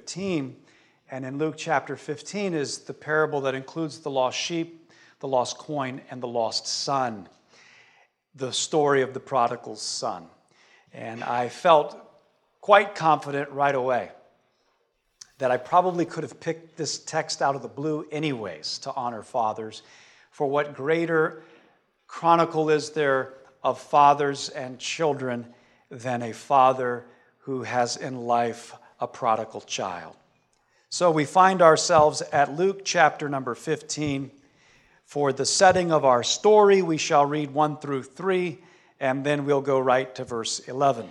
15. And in Luke chapter 15 is the parable that includes the lost sheep, the lost coin, and the lost son. The story of the prodigal son. And I felt quite confident right away that I probably could have picked this text out of the blue anyways to honor fathers. For what greater chronicle is there of fathers and children than a father who has in life a prodigal child? So we find ourselves at Luke chapter number 15. For the setting of our story, we shall read 1 through 3, and then we'll go right to verse 11.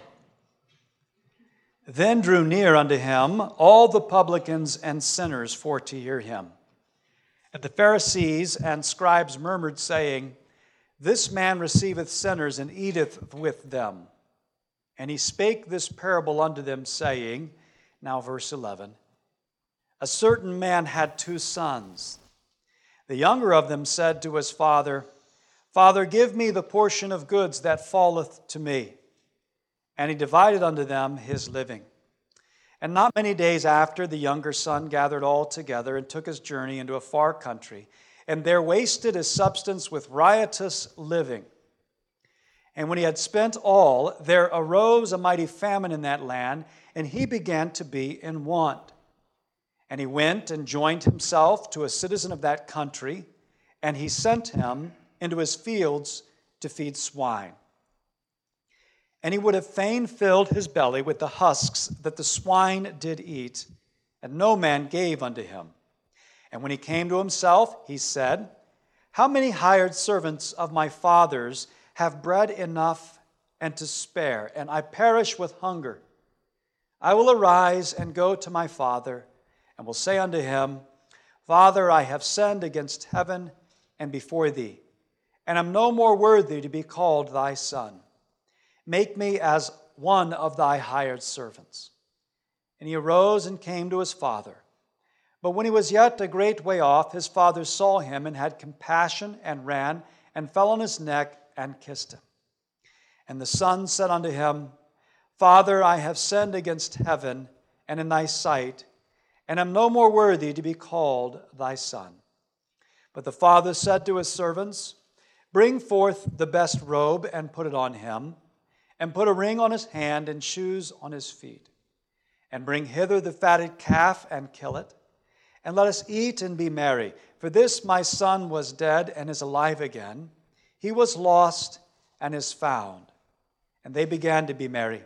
Then drew near unto him all the publicans and sinners for to hear him. And the Pharisees and scribes murmured, saying, This man receiveth sinners and eateth with them. And he spake this parable unto them, saying, now verse 11, A certain man had 2 sons. The younger of them said to his father, Father, give me the portion of goods that falleth to me. And he divided unto them his living. And not many days after, the younger son gathered all together and took his journey into a far country, and there wasted his substance with riotous living. And when he had spent all, there arose a mighty famine in that land, and he began to be in want. And he went and joined himself to a citizen of that country, and he sent him into his fields to feed swine. And he would have fain filled his belly with the husks that the swine did eat, and no man gave unto him. And when he came to himself, he said, How many hired servants of my father's have bread enough and to spare, and I perish with hunger? I will arise and go to my father, and will say unto him, Father, I have sinned against heaven and before thee, and am no more worthy to be called thy son. Make me as one of thy hired servants. And he arose and came to his father. But when he was yet a great way off, his father saw him and had compassion and ran and fell on his neck and kissed him. And the son said unto him, Father, I have sinned against heaven and in thy sight, and am no more worthy to be called thy son. But the father said to his servants, Bring forth the best robe and put it on him, and put a ring on his hand and shoes on his feet. And bring hither the fatted calf and kill it, and let us eat and be merry. For this my son was dead and is alive again. He was lost and is found. And they began to be merry.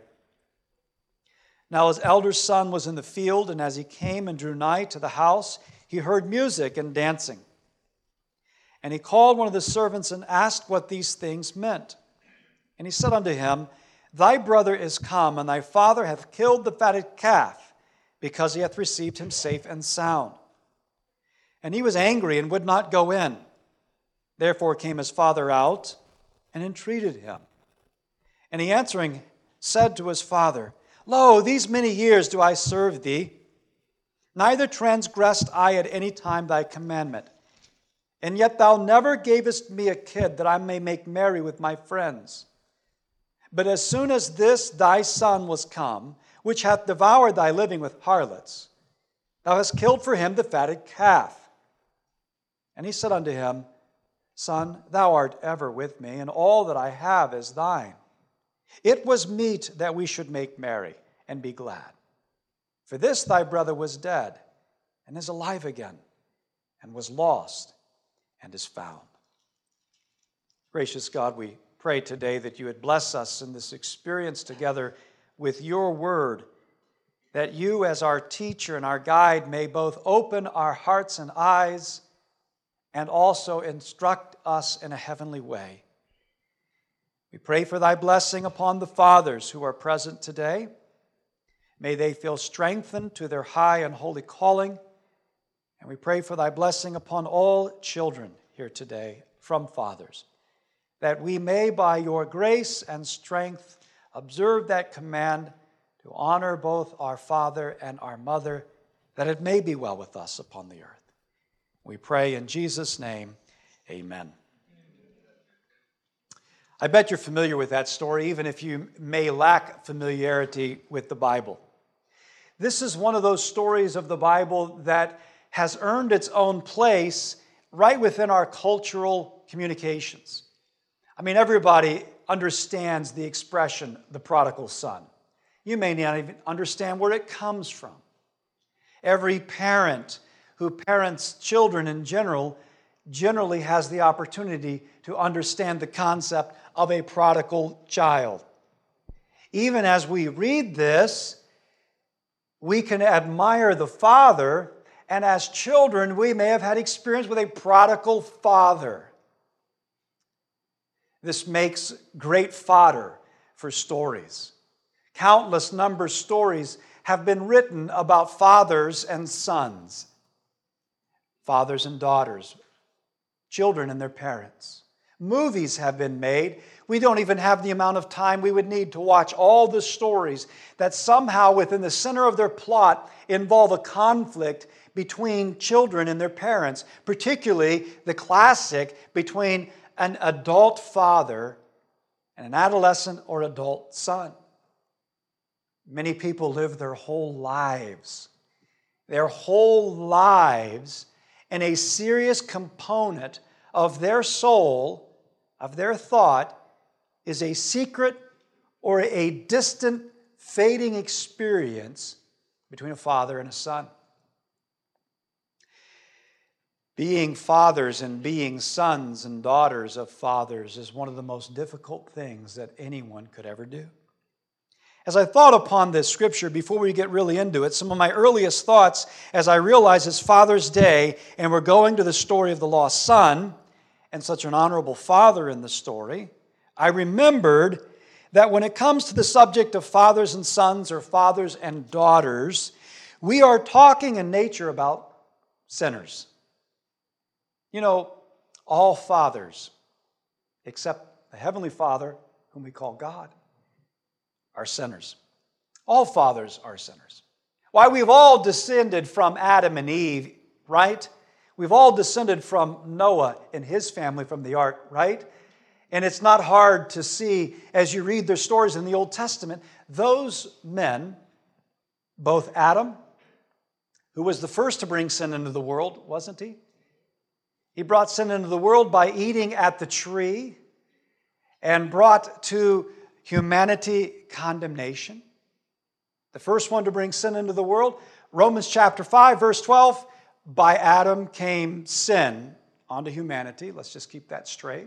Now his elder son was in the field, and as he came and drew nigh to the house, he heard music and dancing. And he called one of the servants and asked what these things meant. And he said unto him, Thy brother is come, and thy father hath killed the fatted calf, because he hath received him safe and sound. And he was angry and would not go in. Therefore came his father out and entreated him. And he answering said to his father, Lo, these many years do I serve thee, neither transgressed I at any time thy commandment. And yet thou never gavest me a kid that I may make merry with my friends. But as soon as this thy son was come, which hath devoured thy living with harlots, thou hast killed for him the fatted calf. And he said unto him, Son, thou art ever with me, and all that I have is thine. It was meet that we should make merry and be glad. For this thy brother was dead, and is alive again, and was lost, and is found. Gracious God, we pray today that you would bless us in this experience together with your word, that you as our teacher and our guide may both open our hearts and eyes and also instruct us in a heavenly way. We pray for thy blessing upon the fathers who are present today. May they feel strengthened to their high and holy calling. And we pray for thy blessing upon all children here today from fathers, that we may, by your grace and strength, observe that command to honor both our father and our mother, that it may be well with us upon the earth. We pray in Jesus' name, amen. I bet you're familiar with that story, even if you may lack familiarity with the Bible. This is one of those stories of the Bible that has earned its own place right within our cultural communications. I mean, everybody understands the expression, the prodigal son. You may not even understand where it comes from. Every parent who parents children in generally has the opportunity to understand the concept of a prodigal child. Even as we read this, we can admire the father, and as children, we may have had experience with a prodigal father. This makes great fodder for stories. Countless number of stories have been written about fathers and sons, fathers and daughters, children and their parents. Movies have been made. We don't even have the amount of time we would need to watch all the stories that somehow within the center of their plot involve a conflict between children and their parents, particularly the classic between an adult father and an adolescent or adult son. Many people live their whole lives in a serious component of their soul, of their thought, is a secret or a distant, fading experience between a father and a son. Being fathers and being sons and daughters of fathers is one of the most difficult things that anyone could ever do. As I thought upon this scripture before we get really into it, some of my earliest thoughts as I realized it's Father's Day and we're going to the story of the lost son and such an honorable father in the story, I remembered that when it comes to the subject of fathers and sons or fathers and daughters, we are talking in nature about sinners. You know, all fathers, except the Heavenly Father, whom we call God, are sinners. All fathers are sinners. Why, we've all descended from Adam and Eve, right? We've all descended from Noah and his family from the ark, right? And it's not hard to see as you read their stories in the Old Testament, those men, both Adam, who was the first to bring sin into the world, wasn't he? He brought sin into the world by eating at the tree and brought to humanity condemnation. The first one to bring sin into the world, Romans chapter 5, verse 12, by Adam came sin onto humanity. Let's just keep that straight.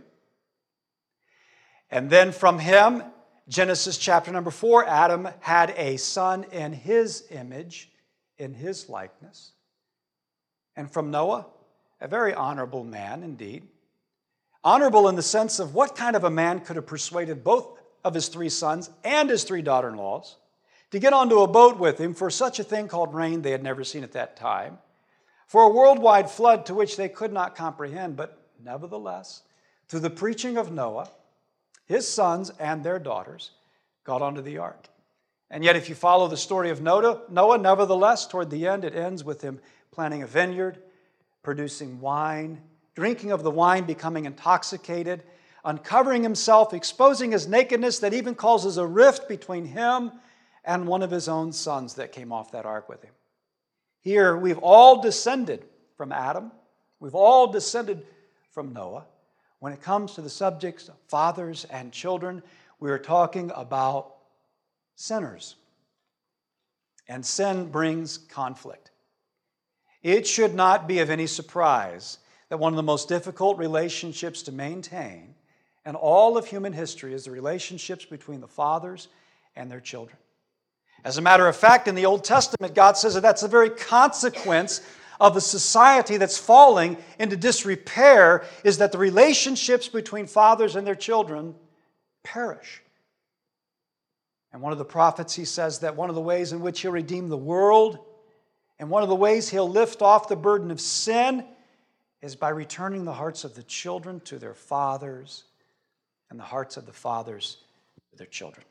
And then from him, Genesis chapter number 4, Adam had a son in his image, in his likeness. And from Noah, a very honorable man indeed. Honorable in the sense of what kind of a man could have persuaded both of his 3 sons and his 3 daughter-in-laws to get onto a boat with him for such a thing called rain they had never seen at that time, for a worldwide flood to which they could not comprehend, but nevertheless, through the preaching of Noah, his sons and their daughters got onto the ark. And yet if you follow the story of Noah, nevertheless, toward the end, it ends with him planting a vineyard, producing wine, drinking of the wine, becoming intoxicated, uncovering himself, exposing his nakedness that even causes a rift between him and one of his own sons that came off that ark with him. Here, we've all descended from Adam. We've all descended from Noah. When it comes to the subjects of fathers and children, we are talking about sinners. And sin brings conflict. It should not be of any surprise that one of the most difficult relationships to maintain in all of human history is the relationships between the fathers and their children. As a matter of fact, in the Old Testament, God says that that's the very consequence of a society that's falling into disrepair, is that the relationships between fathers and their children perish. And one of the prophets, he says that one of the ways in which he'll redeem the world and one of the ways he'll lift off the burden of sin is by returning the hearts of the children to their fathers and the hearts of the fathers to their children.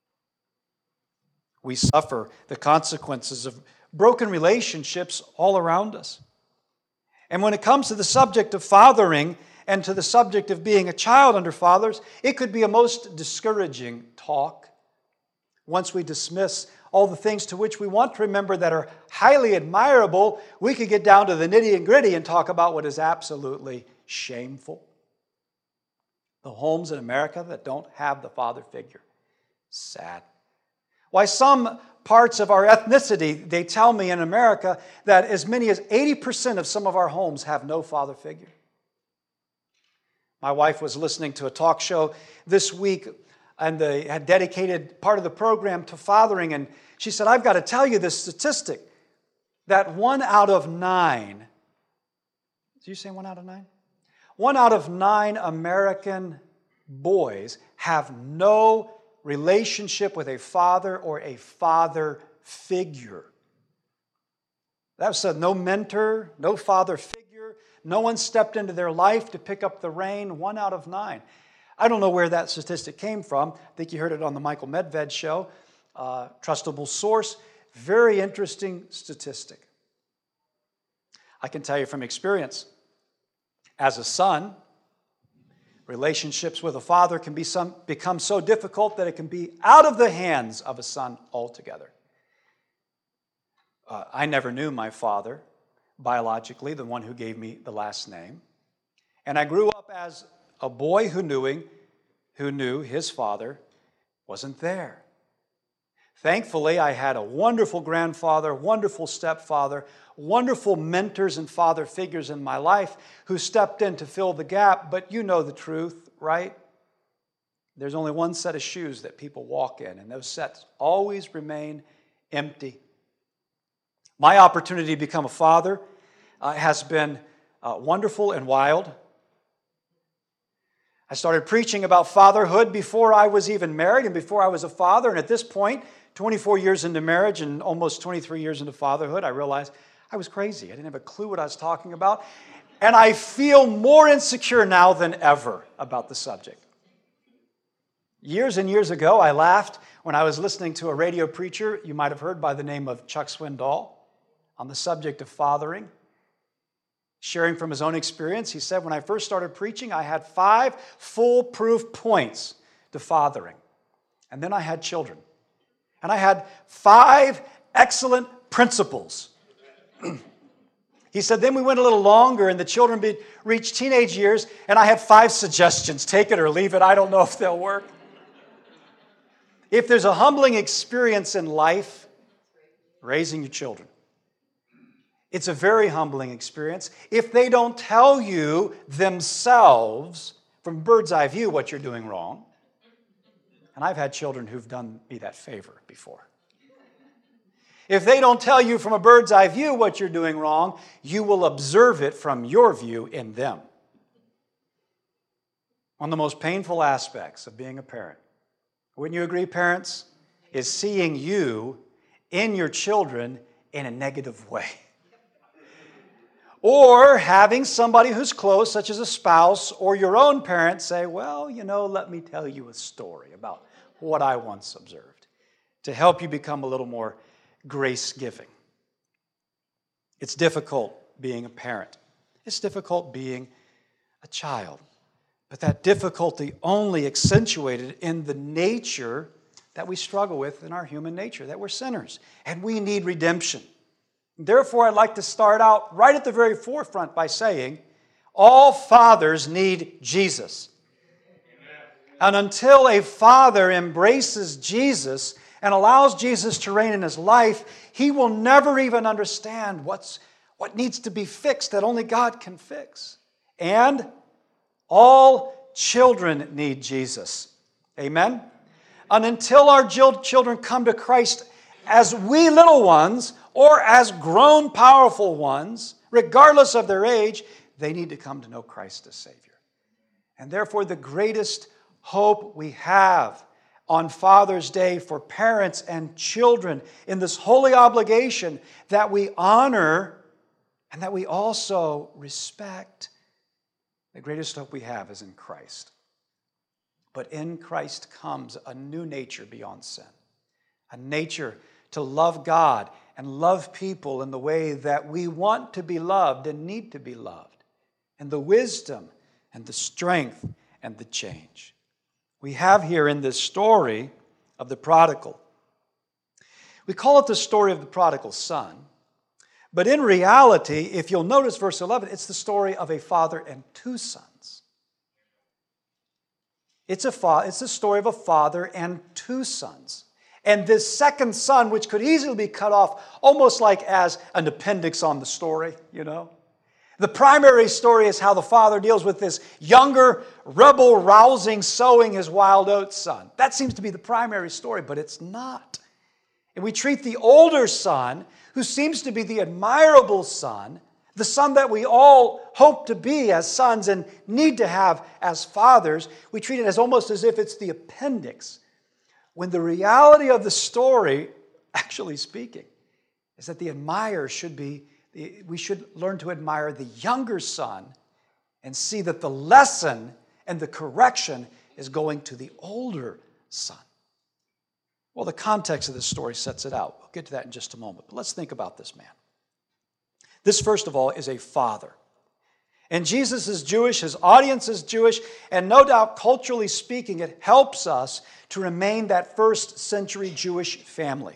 We suffer the consequences of broken relationships all around us. And when it comes to the subject of fathering and to the subject of being a child under fathers, it could be a most discouraging talk once we dismiss all the things to which we want to remember that are highly admirable, we could get down to the nitty and gritty and talk about what is absolutely shameful. The homes in America that don't have the father figure. Sad. Why, some parts of our ethnicity, they tell me in America that as many as 80% of some of our homes have no father figure. My wife was listening to a talk show this week, and they had dedicated part of the program to fathering, and she said, I've got to tell you this statistic, that 1 out of 9, did you say 1 out of 9? 1 out of 9 American boys have no relationship with a father or a father figure. That said, no mentor, no father figure, no one stepped into their life to pick up the rein. 1 out of 9. I don't know where that statistic came from. I think you heard it on the Michael Medved show. Trustable source. Very interesting statistic. I can tell you from experience, as a son, relationships with a father can become so difficult that it can be out of the hands of a son altogether. I never knew my father biologically, the one who gave me the last name. And I grew up as a boy who knew his father wasn't there. Thankfully, I had a wonderful grandfather, wonderful stepfather, wonderful mentors and father figures in my life who stepped in to fill the gap. But you know the truth, right? There's only one set of shoes that people walk in, and those sets always remain empty. My opportunity to become a father has been wonderful and wild. I started preaching about fatherhood before I was even married and before I was a father. And at this point, 24 years into marriage and almost 23 years into fatherhood, I realized I was crazy. I didn't have a clue what I was talking about. And I feel more insecure now than ever about the subject. Years and years ago, I laughed when I was listening to a radio preacher you might have heard by the name of Chuck Swindoll on the subject of fathering. Sharing from his own experience, he said, when I first started preaching, I had 5 foolproof points to fathering. And then I had children. And I had 5 excellent principles. He said, then we went a little longer and the children reached teenage years, and I had 5 suggestions. Take it or leave it. I don't know if they'll work. If there's a humbling experience in life, raising your children. It's a very humbling experience. If they don't tell you themselves from bird's eye view what you're doing wrong, and I've had children who've done me that favor before. If they don't tell you from a bird's eye view what you're doing wrong, you will observe it from your view in them. One of the most painful aspects of being a parent, wouldn't you agree, parents, is seeing you in your children in a negative way. Or having somebody who's close, such as a spouse or your own parent, say, well, let me tell you a story about what I once observed to help you become a little more grace-giving. It's difficult being a parent. It's difficult being a child. But that difficulty only accentuated in the nature that we struggle with in our human nature, that we're sinners, and we need redemption. Therefore, I'd like to start out right at the very forefront by saying, all fathers need Jesus. And until a father embraces Jesus and allows Jesus to reign in his life, he will never even understand what needs to be fixed that only God can fix. And all children need Jesus. Amen? And until our children come to Christ as wee little ones, or as grown, powerful ones, regardless of their age, they need to come to know Christ as Savior. And therefore, the greatest hope we have on Father's Day for parents and children in this holy obligation that we honor and that we also respect, the greatest hope we have is in Christ. But in Christ comes a new nature beyond sin, a nature to love God and love people in the way that we want to be loved and need to be loved, and the wisdom and the strength and the change. We have here in this story of the prodigal, We call it the story of the prodigal son. But in reality, if you'll notice verse 11, it's the story of a father and two sons. It's the story of a father and two sons. And this second son, which could easily be cut off almost like as an appendix on the story, you know. The primary story is how the father deals with this younger, rebel-rousing, sowing his wild oats son. That seems to be the primary story, but it's not. And we treat the older son, who seems to be the admirable son, the son that we all hope to be as sons and need to have as fathers, we treat it as almost as if it's the appendix. When the reality of the story, actually speaking, is that we should learn to admire the younger son and see that the lesson and the correction is going to the older son. Well, the context of this story sets it out. We'll get to that in just a moment. But let's think about this man. This, first of all, is a father. And Jesus is Jewish, his audience is Jewish, and no doubt, culturally speaking, it helps us to remain that first century Jewish family.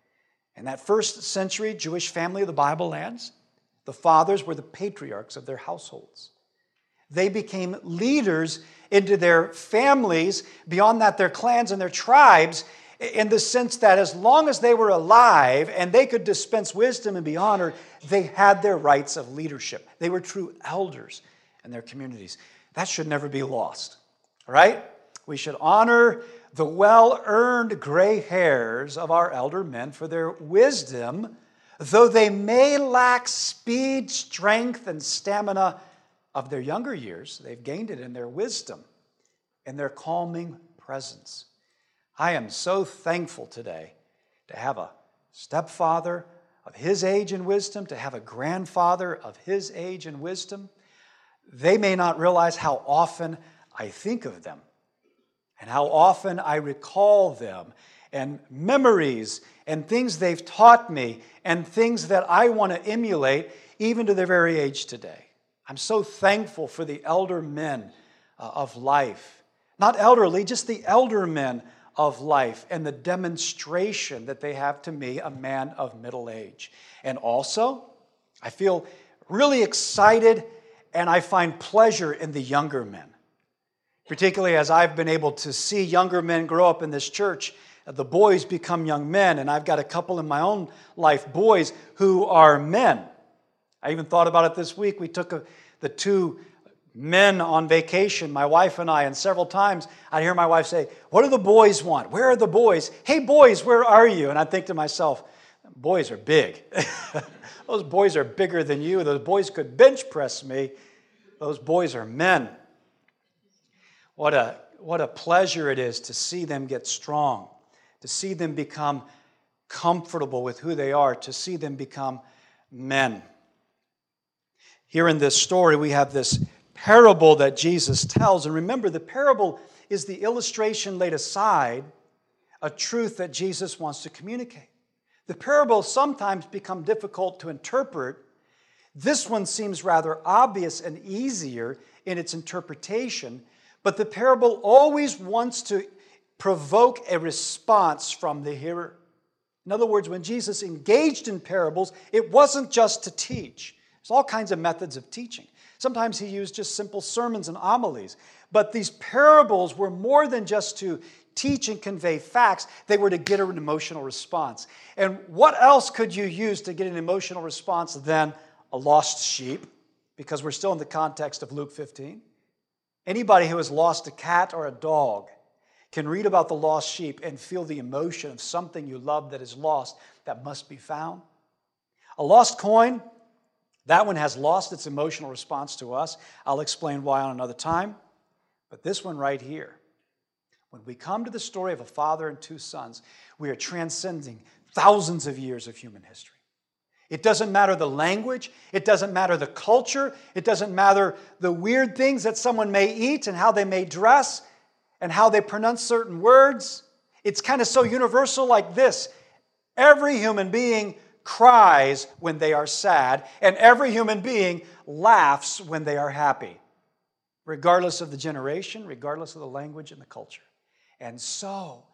And that first century Jewish family of the Bible lands, the fathers were the patriarchs of their households. They became leaders into their families, beyond that their clans and their tribes, in the sense that as long as they were alive and they could dispense wisdom and be honored, they had their rights of leadership. They were true elders in their communities. That should never be lost, right? We should honor the well-earned gray hairs of our elder men for their wisdom, though they may lack speed, strength, and stamina of their younger years. They've gained it in their wisdom and their calming presence. I am so thankful today to have a stepfather of his age and wisdom, to have a grandfather of his age and wisdom. They may not realize how often I think of them and how often I recall them and memories and things they've taught me and things that I want to emulate even to their very age today. I'm so thankful for the elder men of life. Not elderly, just the elder men of life and the demonstration that they have to me, a man of middle age. And also, I feel really excited and I find pleasure in the younger men. Particularly as I've been able to see younger men grow up in this church, the boys become young men, and I've got a couple in my own life, boys who are men. I even thought about it this week. We took the two men on vacation, my wife and I, and several times I'd hear my wife say, "What do the boys want? Where are the boys? Hey, boys, where are you?" And I'd think to myself, boys are big. Those boys are bigger than you. Those boys could bench press me. Those boys are men. What a pleasure it is to see them get strong, to see them become comfortable with who they are, to see them become men. Here in this story, we have this parable that Jesus tells. And remember, the parable is the illustration laid aside, a truth that Jesus wants to communicate. The parables sometimes become difficult to interpret. This one seems rather obvious and easier in its interpretation, but the parable always wants to provoke a response from the hearer. In other words, when Jesus engaged in parables, it wasn't just to teach. There's all kinds of methods of teaching. Sometimes he used just simple sermons and homilies. But these parables were more than just to teach and convey facts. They were to get an emotional response. And what else could you use to get an emotional response than a lost sheep? Because we're still in the context of Luke 15. Anybody who has lost a cat or a dog can read about the lost sheep and feel the emotion of something you love that is lost that must be found. A lost coin, that one has lost its emotional response to us. I'll explain why on another time. But this one right here, when we come to the story of a father and two sons, we are transcending thousands of years of human history. It doesn't matter the language. It doesn't matter the culture. It doesn't matter the weird things that someone may eat and how they may dress and how they pronounce certain words. It's kind of so universal like this. Every human being cries when they are sad, and every human being laughs when they are happy, regardless of the generation, regardless of the language and the culture. And so,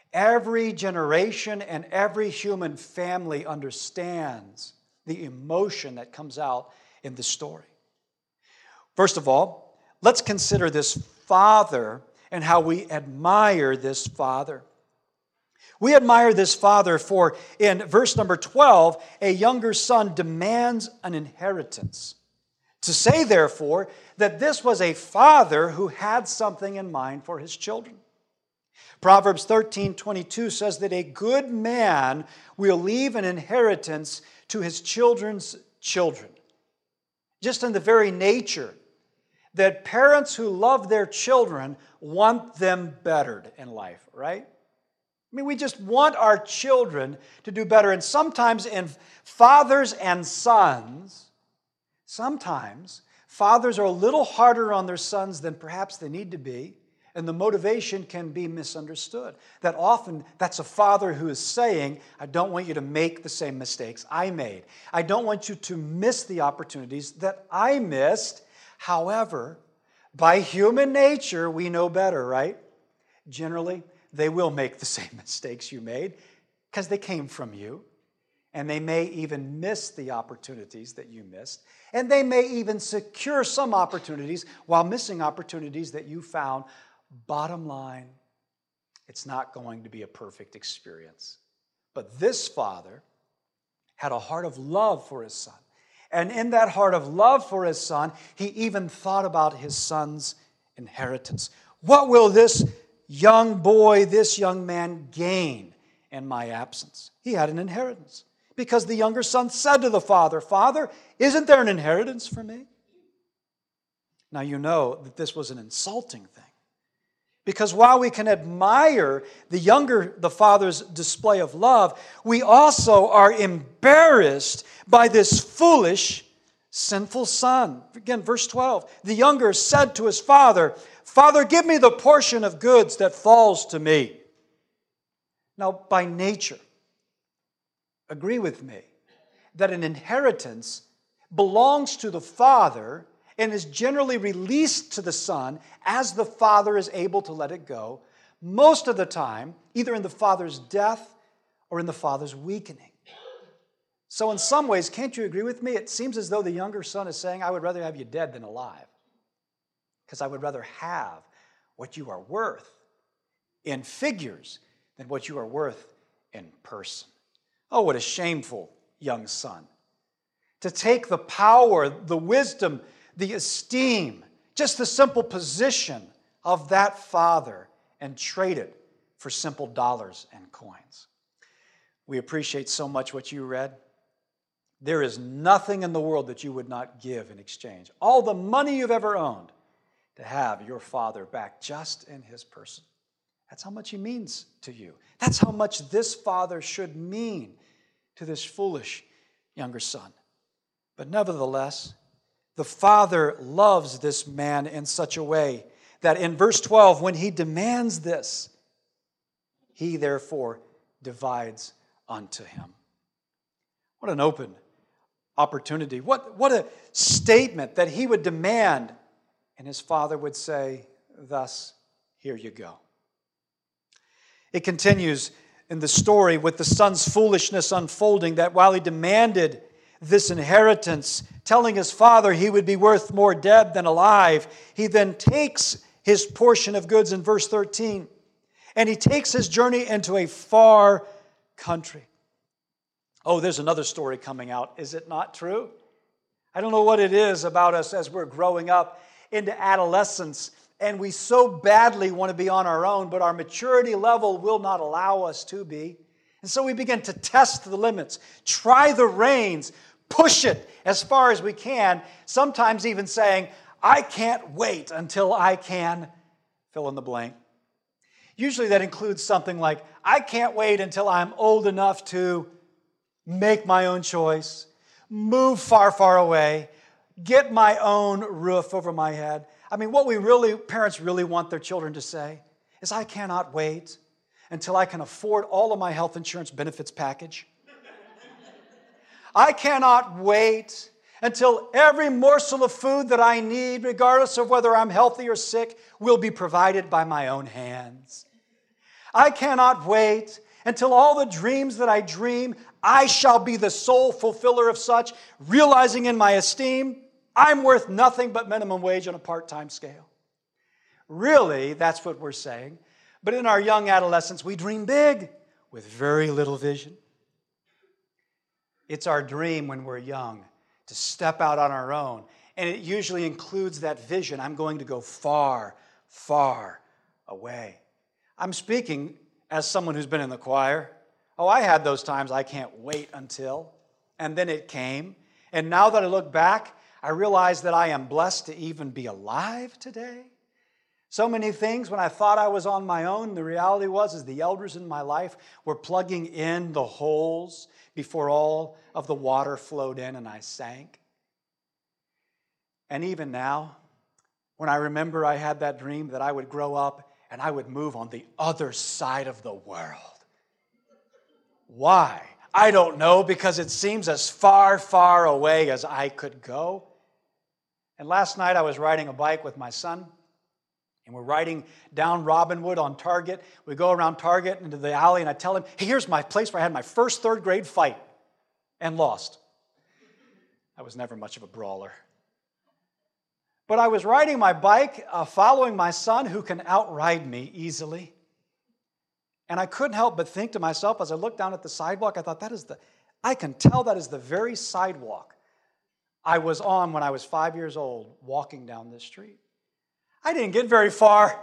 Every generation and every human family understands the emotion that comes out in the story. First of all, let's consider this father and how we admire this father. We admire this father for, in verse number 12, a younger son demands an inheritance. To say, therefore, that this was a father who had something in mind for his children. Proverbs 13:22 says that a good man will leave an inheritance to his children's children. Just in the very nature that parents who love their children want them bettered in life, right? I mean, we just want our children to do better. And sometimes in fathers and sons, sometimes fathers are a little harder on their sons than perhaps they need to be. And the motivation can be misunderstood. That often, that's a father who is saying, I don't want you to make the same mistakes I made. I don't want you to miss the opportunities that I missed. However, by human nature, we know better, right? Generally, they will make the same mistakes you made because they came from you. And they may even miss the opportunities that you missed. And they may even secure some opportunities while missing opportunities that you found. Bottom line, it's not going to be a perfect experience. But this father had a heart of love for his son. And in that heart of love for his son, he even thought about his son's inheritance. What will this young boy, this young man gain in my absence? He had an inheritance. Because the younger son said to the father, Father, isn't there an inheritance for me? Now you know that this was an insulting thing. Because while we can admire the father's display of love, we also are embarrassed by this foolish, sinful son. Again, verse 12. The younger said to his father, Father, give me the portion of goods that falls to me. Now, by nature, agree with me that an inheritance belongs to the father and is generally released to the son as the father is able to let it go, most of the time, either in the father's death or in the father's weakening. So in some ways, can't you agree with me? It seems as though the younger son is saying, I would rather have you dead than alive, because I would rather have what you are worth in figures than what you are worth in person. Oh, what a shameful young son. To take the power, the wisdom, the esteem, just the simple position of that father and trade it for simple dollars and coins. We appreciate so much what you read. There is nothing in the world that you would not give in exchange. All the money you've ever owned to have your father back just in his person. That's how much he means to you. That's how much this father should mean to this foolish younger son. But nevertheless, the father loves this man in such a way that in verse 12, when he demands this, he therefore divides unto him. What an open opportunity. What a statement that he would demand, and his father would say, thus, here you go. It continues in the story with the son's foolishness unfolding, that while he demanded this inheritance, telling his father he would be worth more dead than alive, he then takes his portion of goods in verse 13, and he takes his journey into a far country. Oh, there's another story coming out. Is it not true? I don't know what it is about us as we're growing up into adolescence, and we so badly want to be on our own, but our maturity level will not allow us to be. And so we begin to test the limits, try the reins, push it as far as we can, sometimes even saying, I can't wait until I can fill in the blank. Usually that includes something like, I can't wait until I'm old enough to make my own choice, move far, far away, get my own roof over my head. I mean, what parents really want their children to say is, I cannot wait until I can afford all of my health insurance benefits package. I cannot wait until every morsel of food that I need, regardless of whether I'm healthy or sick, will be provided by my own hands. I cannot wait until all the dreams that I dream, I shall be the sole fulfiller of such, realizing in my esteem, I'm worth nothing but minimum wage on a part-time scale. Really, that's what we're saying. But in our young adolescence, we dream big with very little vision. It's our dream when we're young to step out on our own. And it usually includes that vision. I'm going to go far, far away. I'm speaking as someone who's been in the choir. Oh, I had those times I can't wait until. And then it came. And now that I look back, I realize that I am blessed to even be alive today. So many things when I thought I was on my own, the reality was the elders in my life were plugging in the holes before all of the water flowed in and I sank. And even now, when I remember I had that dream that I would grow up and I would move on the other side of the world. Why? I don't know, because it seems as far, far away as I could go. And last night I was riding a bike with my son. And we're riding down Robinwood on Target. We go around Target into the alley, and I tell him, hey, here's my place where I had my first third grade fight and lost. I was never much of a brawler. But I was riding my bike, following my son, who can outride me easily. And I couldn't help but think to myself, as I looked down at the sidewalk, I thought, I can tell that is the very sidewalk I was on when I was 5 years old, walking down this street. I didn't get very far.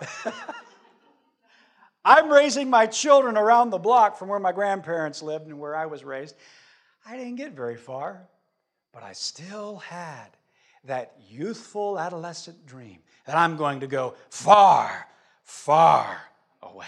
I'm raising my children around the block from where my grandparents lived and where I was raised. I didn't get very far, but I still had that youthful adolescent dream that I'm going to go far, far away.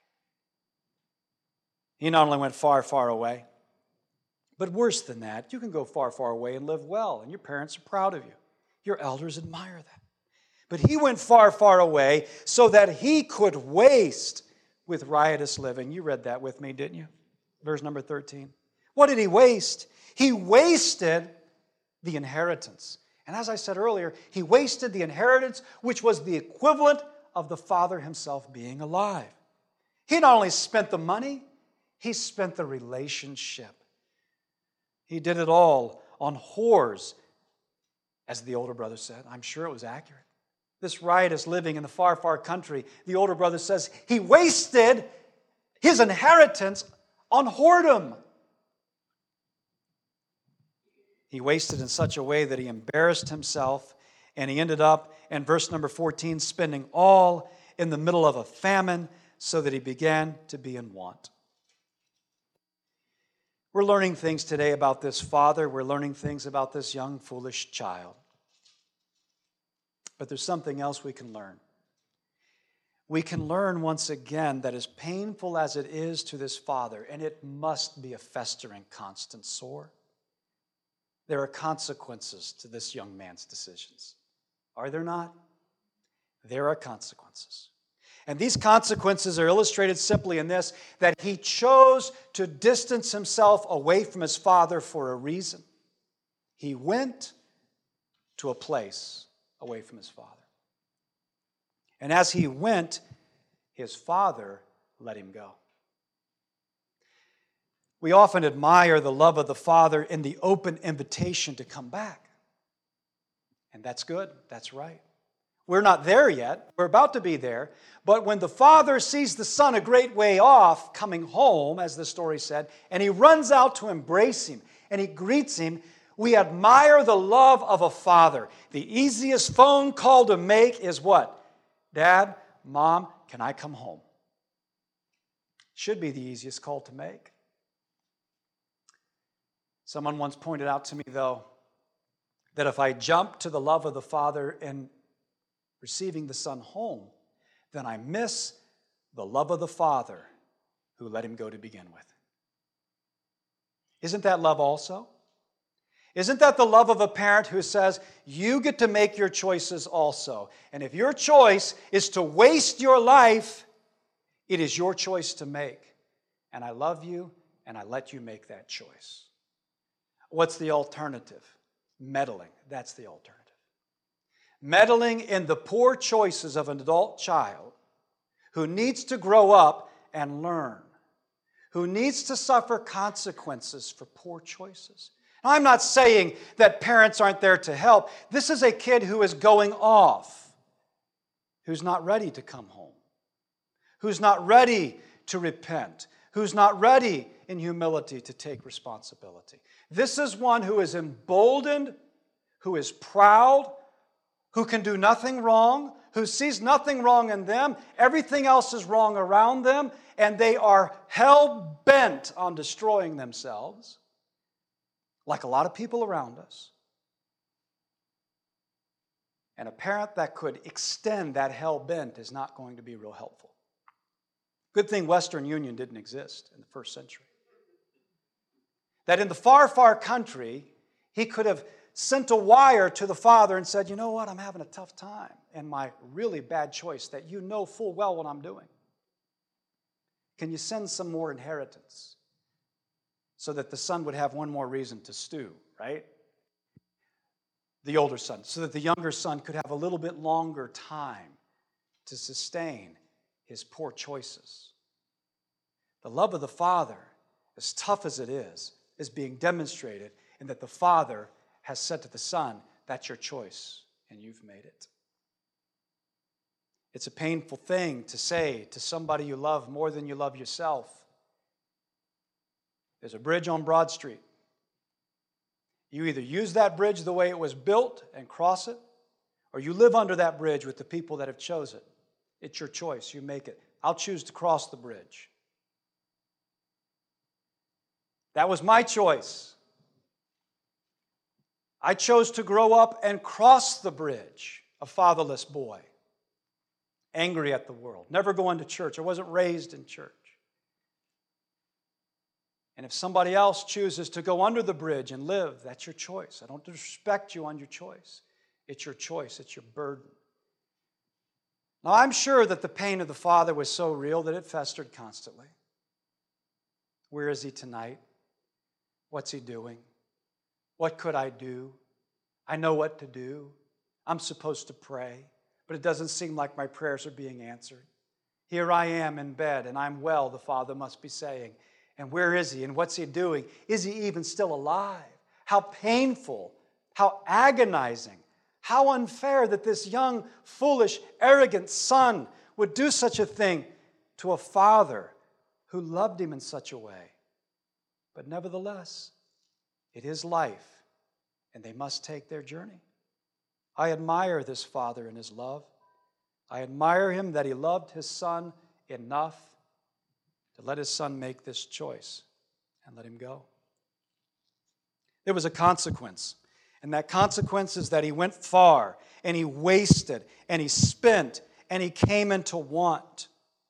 He not only went far, far away, but worse than that, you can go far, far away and live well, and your parents are proud of you. Your elders admire that. But he went far, far away so that he could waste with riotous living. You read that with me, didn't you? Verse number 13. What did he waste? He wasted the inheritance. And as I said earlier, he wasted the inheritance, which was the equivalent of the father himself being alive. He not only spent the money, he spent the relationship. He did it all on whores, as the older brother said. I'm sure it was accurate. This riotous living in the far, far country, the older brother says he wasted his inheritance on whoredom. He wasted in such a way that he embarrassed himself, and he ended up, in verse number 14, spending all in the middle of a famine, so that he began to be in want. We're learning things today about this father. We're learning things about this young, foolish child. But there's something else we can learn. We can learn once again that as painful as it is to this father, and it must be a festering, constant sore, there are consequences to this young man's decisions. Are there not? There are consequences. And these consequences are illustrated simply in this, that he chose to distance himself away from his father for a reason. He went to a place away from his father. And as he went, his father let him go. We often admire the love of the father in the open invitation to come back. And that's good. That's right. We're not there yet. We're about to be there. But when the father sees the son a great way off coming home, as the story said, and he runs out to embrace him and he greets him, we admire the love of a father. The easiest phone call to make is what? Dad, Mom, can I come home? Should be the easiest call to make. Someone once pointed out to me, though, that if I jump to the love of the father in receiving the son home, then I miss the love of the father who let him go to begin with. Isn't that love also? Isn't that the love of a parent who says, you get to make your choices also? And if your choice is to waste your life, it is your choice to make. And I love you, and I let you make that choice. What's the alternative? Meddling. That's the alternative. Meddling in the poor choices of an adult child who needs to grow up and learn, who needs to suffer consequences for poor choices. Now, I'm not saying that parents aren't there to help. This is a kid who is going off, who's not ready to come home, who's not ready to repent, who's not ready in humility to take responsibility. This is one who is emboldened, who is proud, who can do nothing wrong, who sees nothing wrong in them. Everything else is wrong around them, and they are hell-bent on destroying themselves, like a lot of people around us. And a parent that could extend that hell-bent is not going to be real helpful. Good thing Western Union didn't exist in the first century. That in the far, far country, he could have sent a wire to the father and said, you know what, I'm having a tough time in my really bad choice that you know full well what I'm doing. Can you send some more inheritance so that the son would have one more reason to stew, right? The older son, so that the younger son could have a little bit longer time to sustain his poor choices. The love of the father, as tough as it is being demonstrated in that the father has said to the son, that's your choice, and you've made it. It's a painful thing to say to somebody you love more than you love yourself. There's a bridge on Broad Street. You either use that bridge the way it was built and cross it, or you live under that bridge with the people that have chosen it. It's your choice. You make it. I'll choose to cross the bridge. That was my choice. I chose to grow up and cross the bridge, a fatherless boy, angry at the world, never going to church. I wasn't raised in church. And if somebody else chooses to go under the bridge and live, that's your choice. I don't disrespect you on your choice. It's your choice. It's your burden. Now, I'm sure that the pain of the father was so real that it festered constantly. Where is he tonight? What's he doing? What could I do? I know what to do. I'm supposed to pray, but it doesn't seem like my prayers are being answered. Here I am in bed, and I'm well, the father must be saying. And where is he? And what's he doing? Is he even still alive? How painful, how agonizing, how unfair that this young, foolish, arrogant son would do such a thing to a father who loved him in such a way. But nevertheless, it is life, and they must take their journey. I admire this father and his love. I admire him that he loved his son enough to let his son make this choice and let him go. There was a consequence, and that consequence is that he went far, and he wasted, and he spent, and he came into want.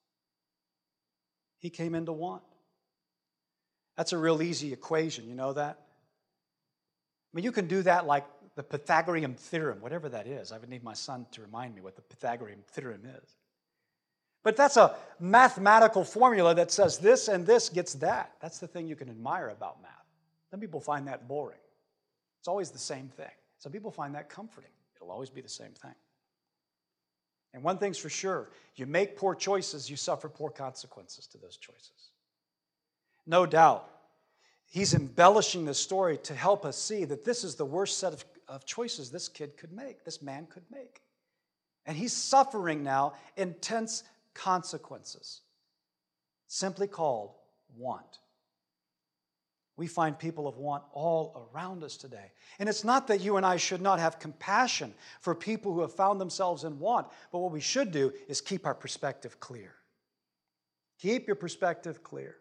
He came into want. That's a real easy equation, you know that? I mean, you can do that like the Pythagorean theorem, whatever that is. I would need my son to remind me what the Pythagorean theorem is. But that's a mathematical formula that says this and this gets that. That's the thing you can admire about math. Some people find that boring. It's always the same thing. Some people find that comforting. It'll always be the same thing. And one thing's for sure, you make poor choices, you suffer poor consequences to those choices. No doubt, he's embellishing the story to help us see that this is the worst set of choices this kid could make, this man could make. And he's suffering now intense consequences, simply called want. We find people of want all around us today. And it's not that you and I should not have compassion for people who have found themselves in want, but what we should do is keep our perspective clear. Keep your perspective clear.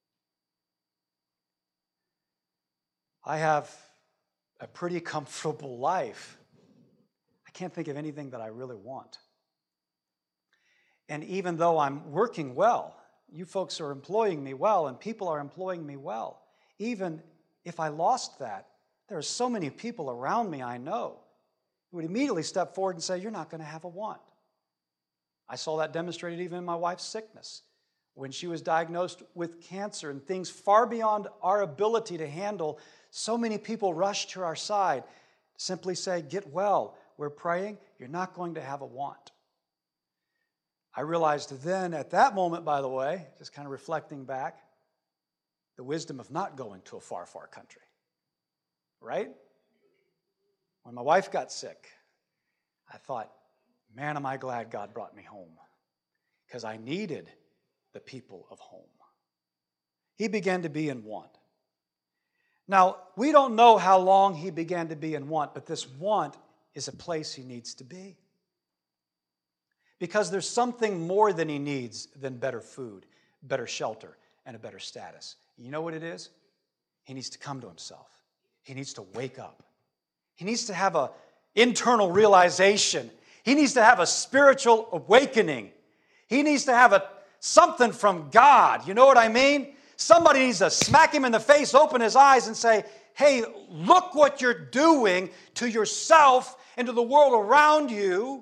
I have a pretty comfortable life. I can't think of anything that I really want. And even though I'm working well, you folks are employing me well, and people are employing me well, even if I lost that, there are so many people around me I know who would immediately step forward and say, you're not going to have a want. I saw that demonstrated even in my wife's sickness. When she was diagnosed with cancer and things far beyond our ability to handle, so many people rushed to our side to simply say, get well. We're praying. You're not going to have a want. I realized then, at that moment, by the way, just kind of reflecting back, the wisdom of not going to a far, far country. Right? When my wife got sick, I thought, man, am I glad God brought me home, because I needed the people of home. He began to be in want. Now, we don't know how long he began to be in want, but this want is a place he needs to be. Because there's something more than he needs than better food, better shelter, and a better status. You know what it is? He needs to come to himself. He needs to wake up. He needs to have an internal realization. He needs to have a spiritual awakening. He needs to have something from God. You know what I mean? Somebody needs to smack him in the face, open his eyes, and say, hey, look what you're doing to yourself and to the world around you.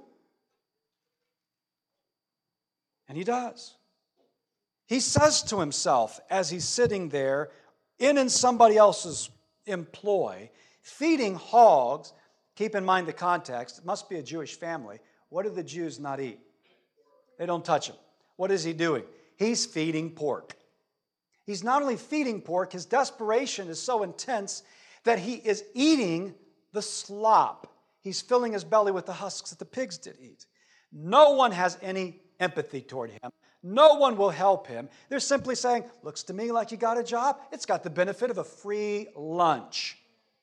And he does. He says to himself as he's sitting there in somebody else's employ, feeding hogs. Keep in mind the context. It must be a Jewish family. What do the Jews not eat? They don't touch them. What is he doing? He's feeding pork. He's not only feeding pork, his desperation is so intense that he is eating the slop. He's filling his belly with the husks that the pigs did eat. No one has any empathy toward him. No one will help him. They're simply saying, looks to me like you got a job. It's got the benefit of a free lunch.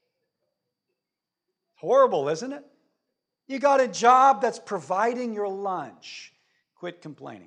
Horrible, isn't it? You got a job that's providing your lunch. Quit complaining.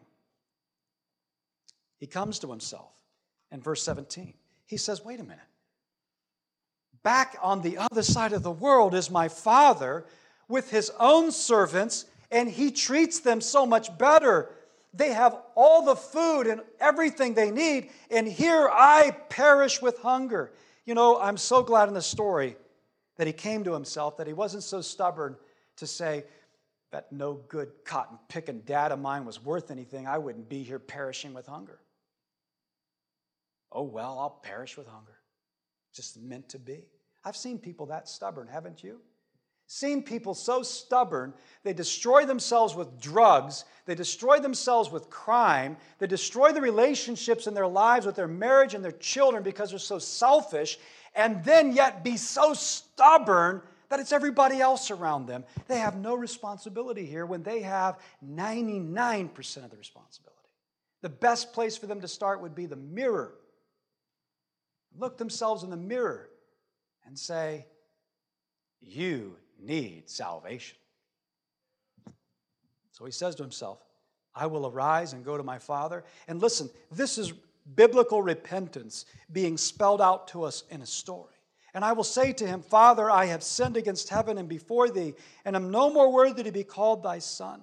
He comes to himself in verse 17. He says, wait a minute. Back on the other side of the world is my Father with his own servants, and he treats them so much better. They have all the food and everything they need, and here I perish with hunger. You know, I'm so glad in the story that he came to himself, that he wasn't so stubborn to say, that no good cotton-picking dad of mine was worth anything. I wouldn't be here perishing with hunger. Oh, well, I'll perish with hunger. Just meant to be. I've seen people that stubborn, haven't you? Seen people so stubborn, they destroy themselves with drugs, they destroy themselves with crime, they destroy the relationships in their lives with their marriage and their children because they're so selfish, and then yet be so stubborn that it's everybody else around them. They have no responsibility here when they have 99% of the responsibility. The best place for them to start would be the mirror. Look themselves in the mirror and say, you need salvation. So he says to himself, I will arise and go to my Father. And listen, this is biblical repentance being spelled out to us in a story. And I will say to him, Father, I have sinned against heaven and before thee, and am no more worthy to be called thy son.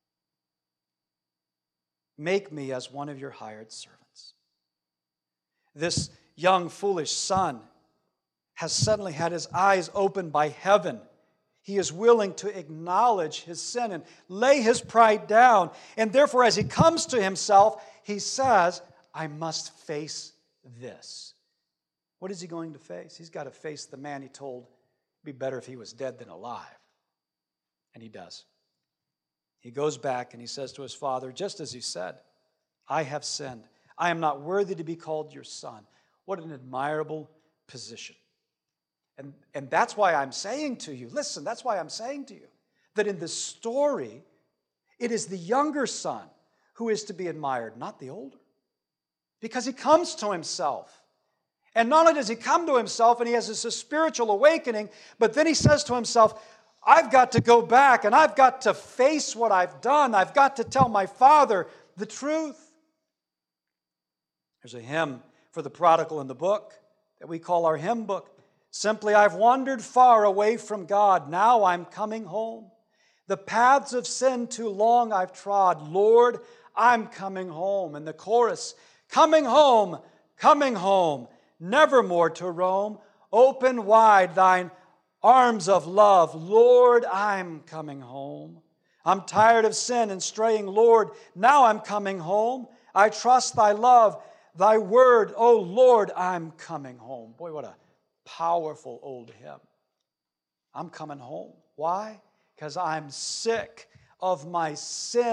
Make me as one of your hired servants. This young, foolish son has suddenly had his eyes opened by heaven. He is willing to acknowledge his sin and lay his pride down. And therefore, as he comes to himself, he says, I must face this. What is he going to face? He's got to face the man he told it'd be better if he was dead than alive. And he does. He goes back and he says to his father, just as he said, I have sinned. I am not worthy to be called your son. What an admirable position. And that's why I'm saying to you, listen, that's why I'm saying to you, that in this story, it is the younger son who is to be admired, not the older. Because he comes to himself. And not only does he come to himself and he has this spiritual awakening, but then he says to himself, I've got to go back and I've got to face what I've done. I've got to tell my father the truth. There's a hymn for the prodigal in the book that we call our hymn book. Simply, I've wandered far away from God. Now I'm coming home. The paths of sin too long I've trod. Lord, I'm coming home. And the chorus, coming home, never more to roam. Open wide thine arms of love. Lord, I'm coming home. I'm tired of sin and straying, Lord. Now I'm coming home. I trust thy love, thy word. Oh, Lord, I'm coming home. Boy, what a powerful old hymn. I'm coming home. Why? Because I'm sick of my sin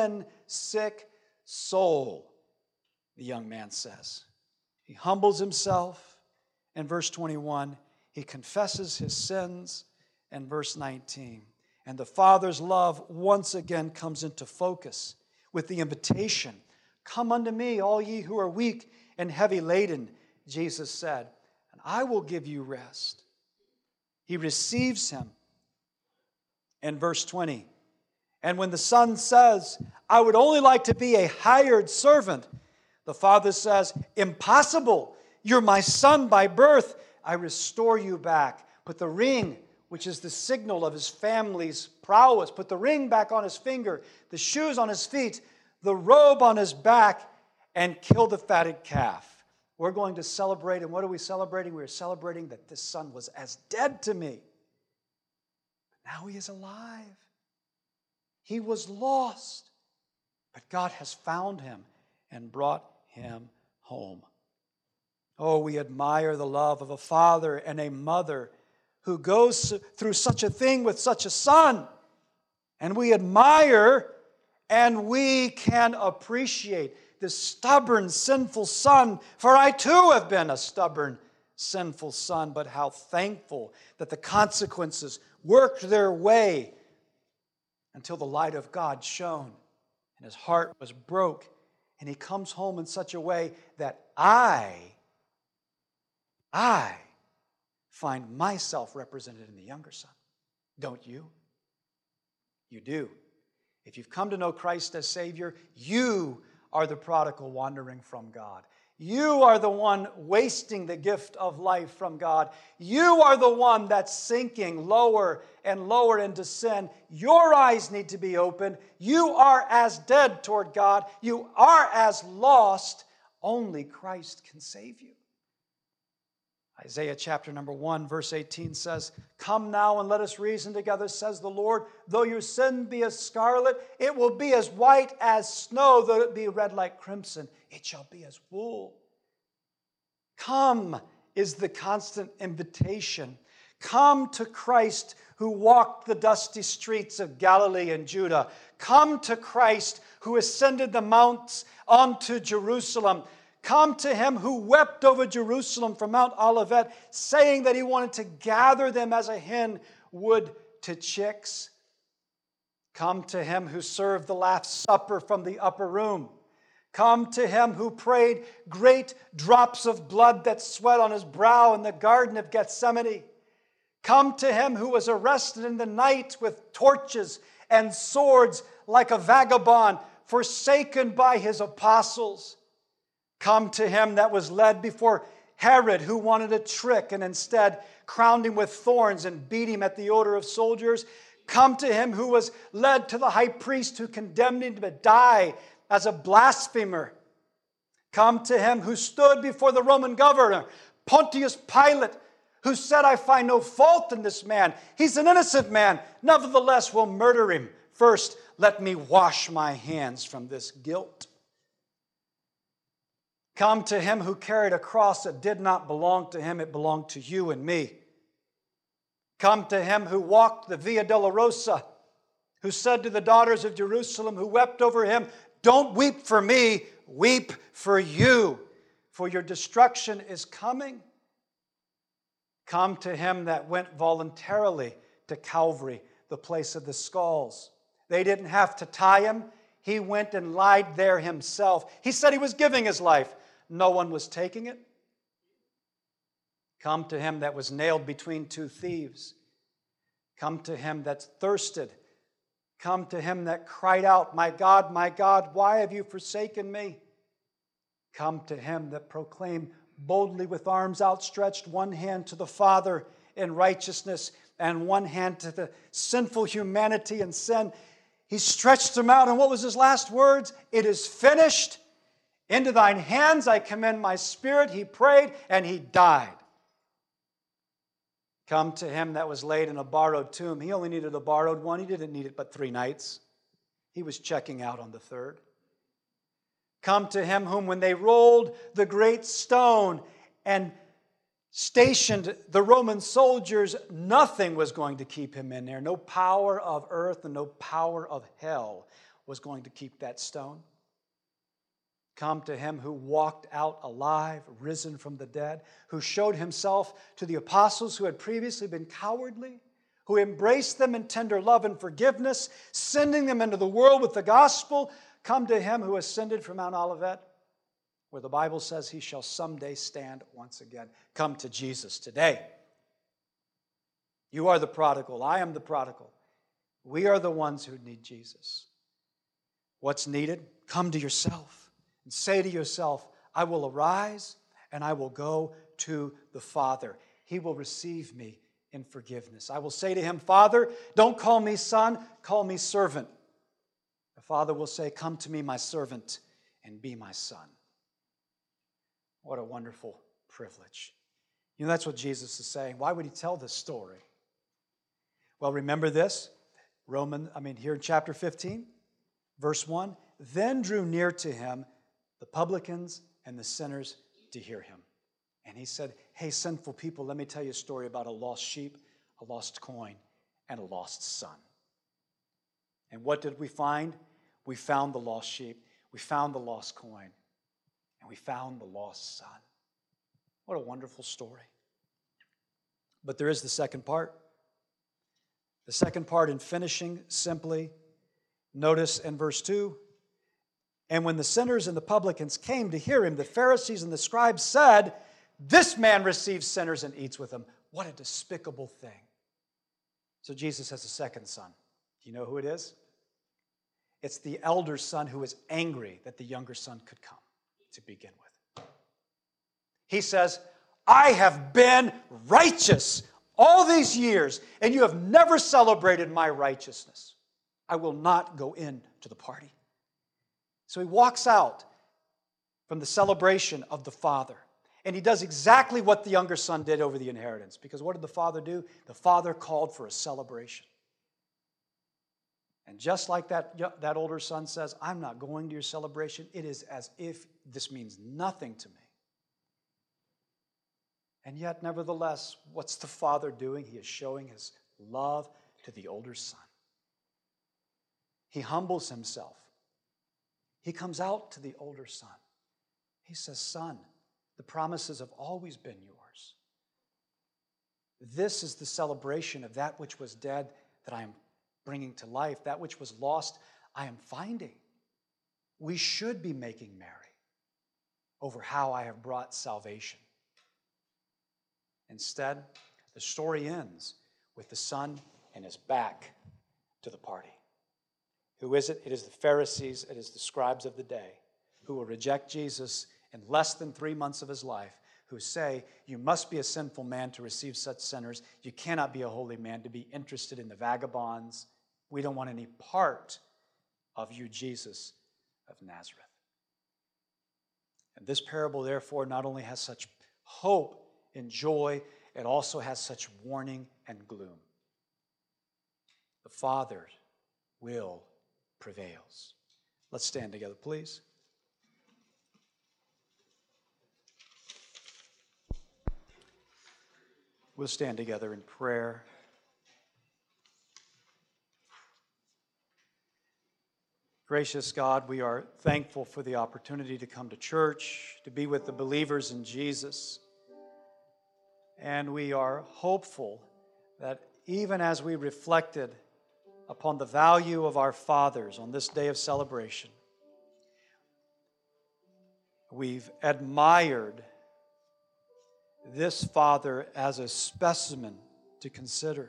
sick soul, the young man says. He humbles himself in verse 21. He confesses his sins in verse 19. And the Father's love once again comes into focus with the invitation, "Come unto me, all ye who are weak and heavy laden," Jesus said, "and I will give you rest." He receives him in verse 20. And when the son says, "I would only like to be a hired servant," the father says, "Impossible. You're my son by birth. I restore you back." Put the ring, which is the signal of his family's prowess, put the ring back on his finger, the shoes on his feet, the robe on his back, and kill the fatted calf. We're going to celebrate, and what are we celebrating? We're celebrating that this son was as dead to me. But now he is alive. He was lost, but God has found him and brought him home. Oh, we admire the love of a father and a mother who goes through such a thing with such a son. And we admire and we can appreciate this stubborn, sinful son, for I too have been a stubborn, sinful son, but how thankful that the consequences worked their way until the light of God shone and his heart was broke, and he comes home in such a way that I find myself represented in the younger son. Don't you? You do. If you've come to know Christ as Savior, you are the prodigal wandering from God. You are the one wasting the gift of life from God. You are the one that's sinking lower and lower into sin. Your eyes need to be opened. You are as dead toward God. You are as lost. Only Christ can save you. Isaiah chapter number 1, verse 18 says, "Come now and let us reason together, says the Lord. Though your sin be as scarlet, it will be as white as snow. Though it be red like crimson, it shall be as wool." Come is the constant invitation. Come to Christ who walked the dusty streets of Galilee and Judah. Come to Christ who ascended the mounts onto Jerusalem. Come to him who wept over Jerusalem from Mount Olivet, saying that he wanted to gather them as a hen would to chicks. Come to him who served the Last Supper from the upper room. Come to him who prayed great drops of blood that sweat on his brow in the Garden of Gethsemane. Come to him who was arrested in the night with torches and swords like a vagabond, forsaken by his apostles. Come to him that was led before Herod, who wanted a trick and instead crowned him with thorns and beat him at the order of soldiers. Come to him who was led to the high priest, who condemned him to die as a blasphemer. Come to him who stood before the Roman governor, Pontius Pilate, who said, "I find no fault in this man. He's an innocent man. Nevertheless, we'll murder him. First, let me wash my hands from this guilt." Come to him who carried a cross that did not belong to him. It belonged to you and me. Come to him who walked the Via Dolorosa, who said to the daughters of Jerusalem who wept over him, "Don't weep for me, weep for you, for your destruction is coming." Come to him that went voluntarily to Calvary, the place of the skulls. They didn't have to tie him. He went and lied there himself. He said he was giving his life. No one was taking it. Come to him that was nailed between two thieves. Come to him that thirsted. Come to him that cried out, my God, why have you forsaken me?" Come to him that proclaimed boldly with arms outstretched, one hand to the Father in righteousness and one hand to the sinful humanity and sin. He stretched them out, and what was his last words? "It is finished. Into thine hands I commend my spirit." He prayed, and he died. Come to him that was laid in a borrowed tomb. He only needed a borrowed one. He didn't need it but 3 nights. He was checking out on the 3rd. Come to him whom, when they rolled the great stone and stationed the Roman soldiers, nothing was going to keep him in there. No power of earth and no power of hell was going to keep that stone. Come to him who walked out alive, risen from the dead, who showed himself to the apostles who had previously been cowardly, who embraced them in tender love and forgiveness, sending them into the world with the gospel. Come to him who ascended from Mount Olivet, where the Bible says he shall someday stand once again. Come to Jesus today. You are the prodigal. I am the prodigal. We are the ones who need Jesus. What's needed? Come to yourself and say to yourself, I will arise and I will go to the Father. He will receive me in forgiveness. I will say to him, Father, don't call me son, call me servant. The Father will say, come to me, my servant, and be my son. What a wonderful privilege. You know, that's what Jesus is saying. Why would he tell this story? Well, remember this. Here in chapter 15, verse 1, then drew near to him the publicans and the sinners to hear him. And he said, hey, sinful people, let me tell you a story about a lost sheep, a lost coin, and a lost son. And what did we find? We found the lost sheep, we found the lost coin, and we found the lost son. What a wonderful story. But there is the second part. The second part in finishing simply, notice in verse 2, and when the sinners and the publicans came to hear him, the Pharisees and the scribes said, this man receives sinners and eats with them. What a despicable thing. So Jesus has a second son. Do you know who it is? It's the elder son who is angry that the younger son could come to begin with. He says, I have been righteous all these years, and you have never celebrated my righteousness. I will not go into the party. So he walks out from the celebration of the father. And he does exactly what the younger son did over the inheritance. Because what did the father do? The father called for a celebration. And just like that older son says, I'm not going to your celebration. It is as if this means nothing to me. And yet, nevertheless, what's the father doing? He is showing his love to the older son. He humbles himself. He comes out to the older son. He says, son, the promises have always been yours. This is the celebration of that which was dead that I am bringing to life. That which was lost, I am finding. We should be making merry over how I have brought salvation. Instead, the story ends with the son and his back to the party. Who is it? It is the Pharisees, it is the scribes of the day who will reject Jesus in less than 3 months of his life, who say, you must be a sinful man to receive such sinners. You cannot be a holy man to be interested in the vagabonds. We don't want any part of you, Jesus of Nazareth. And this parable, therefore, not only has such hope and joy, it also has such warning and gloom. The Father's will prevails. Let's stand together, please. We'll stand together in prayer. Gracious God, we are thankful for the opportunity to come to church, to be with the believers in Jesus. And we are hopeful that even as we reflected upon the value of our fathers on this day of celebration, we've admired this father as a specimen to consider.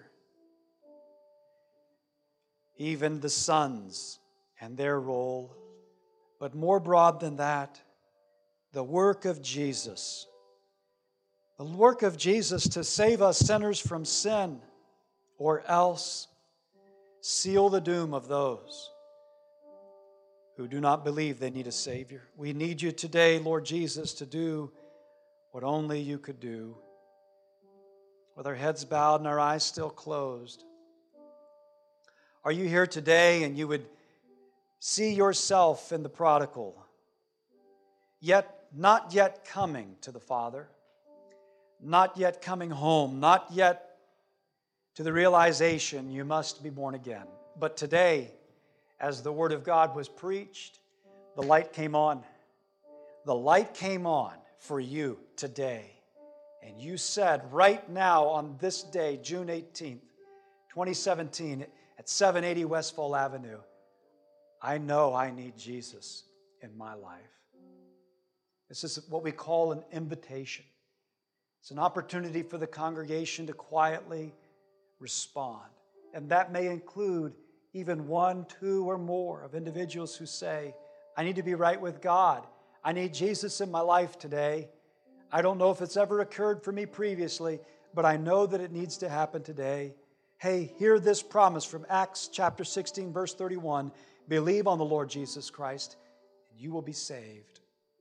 Even the sons and their role, but more broad than that, the work of Jesus. The work of Jesus to save us sinners from sin, or else seal the doom of those who do not believe they need a Savior. We need you today, Lord Jesus, to do what only you could do. With our heads bowed and our eyes still closed. Are you here today and you would see yourself in the prodigal, yet not yet coming to the Father, not yet coming home, not yet to the realization you must be born again. But today, as the Word of God was preached, the light came on. The light came on for you today. And you said right now on this day, June 18th, 2017, at 780 Westfall Avenue, I know I need Jesus in my life. This is what we call an invitation. It's an opportunity for the congregation to quietly respond. And that may include even one, two, or more of individuals who say, I need to be right with God. I need Jesus in my life today. I don't know if it's ever occurred for me previously, but I know that it needs to happen today. Hey, hear this promise from Acts chapter 16, verse 31. Believe on the Lord Jesus Christ, and you will be saved.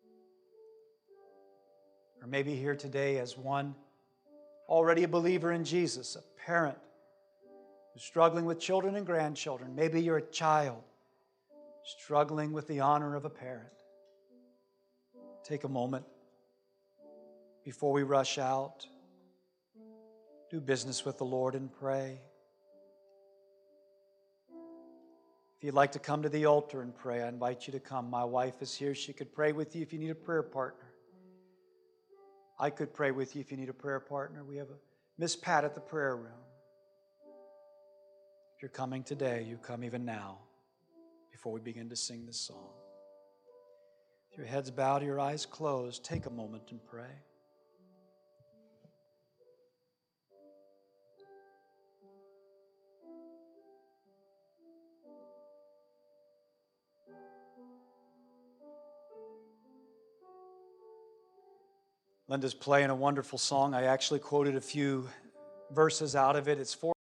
Or maybe here today as one already a believer in Jesus, a parent who's struggling with children and grandchildren. Maybe you're a child struggling with the honor of a parent. Take a moment before we rush out. Do business with the Lord and pray. If you'd like to come to the altar and pray, I invite you to come. My wife is here. She could pray with you if you need a prayer partner. I could pray with you if you need a prayer partner. We have a Miss Pat at the prayer room. If you're coming today, you come even now before we begin to sing this song. With your heads bowed, your eyes closed, take a moment and pray. Linda's playing a wonderful song. I actually quoted a few verses out of it. It's 4